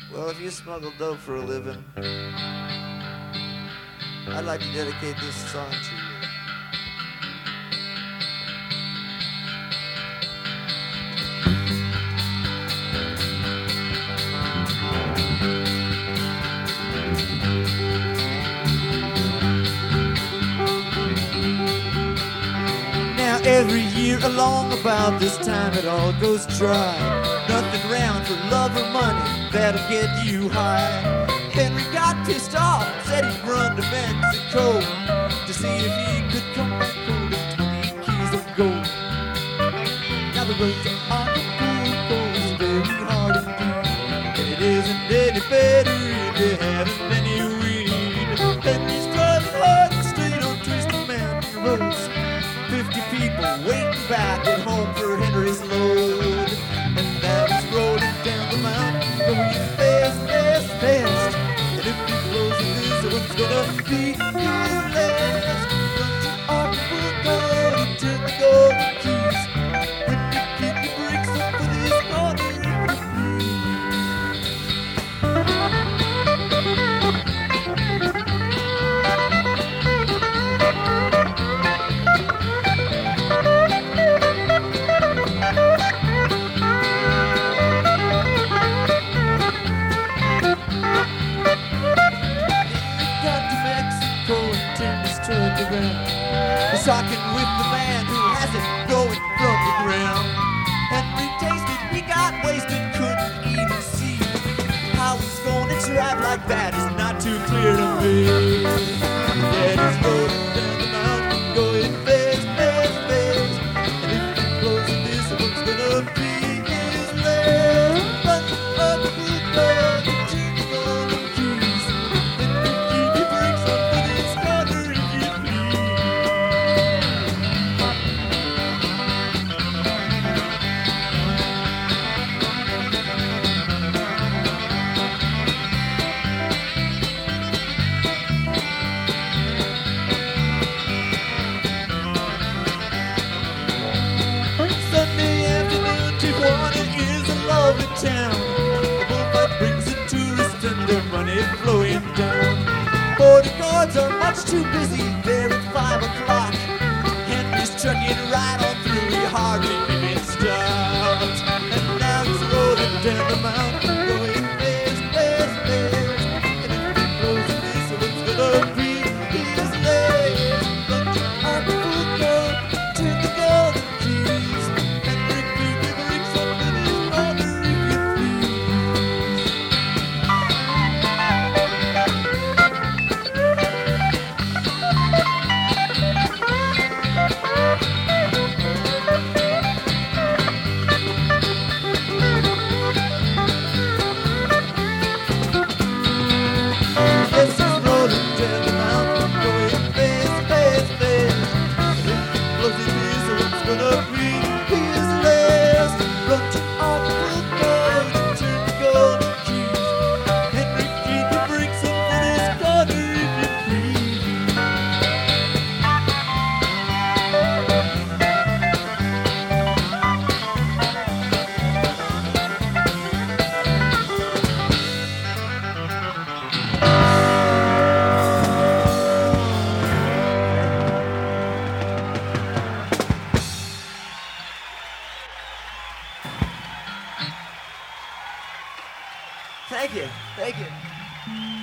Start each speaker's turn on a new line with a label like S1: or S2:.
S1: Well, if you smuggle dope for a living, I'd like to dedicate this song to you. Now every year along about this time it all goes dry. Nothing round for love or money that'll get you high. Henry got pissed off, said he'd run to Mexico to see if he could come back holding 20 keys of gold. Now the road to Acapulco is very hard indeed, and it isn't any better if you haven't any weed. Henry's driving hard and straight on twisted mountain roads. 50 people waiting back at home for Henry's load. And now he's rolling down the mountain, going fast, fast, fast. And if he blows it, this one's gonna be his last. Run to Acapulco to turn the golden keys. Henry, keep your brakes up for this corner if you please. He's talking with the man who has it going from the ground. Henry tasted, he got wasted, couldn't even see. How he's gonna drive like that is not too clear to me. Yeah, he's rolling down the mountain, going fast, fast, fast. And if he blows it, this one's gonna be his last. Run up the road, turn the golden keys. Henry, keep your brakes on for this corner if you please. Sunday afternoon, Tijuana is a lovely town. The bullfight brings in tourists and their money flowing down. Border guards are much too busy there at 5 o'clock. Henry's trucking right on through, he hardly even stopped. And now he's rolling down the mountain, going fast, fast, fast. And if he blows it, this one's gonna be his last. Run to Acapulco, turn the golden keys. Henry, keep your brakes up in his corner if you please. Yes, he's rolling down the mountain, going fast, fast, fast. And if he blows it, this one's gonna be his last. Run to Acapulco to turn the golden keys. Henry, keep your brakes up for this corner if you please. Thank you. Thank you.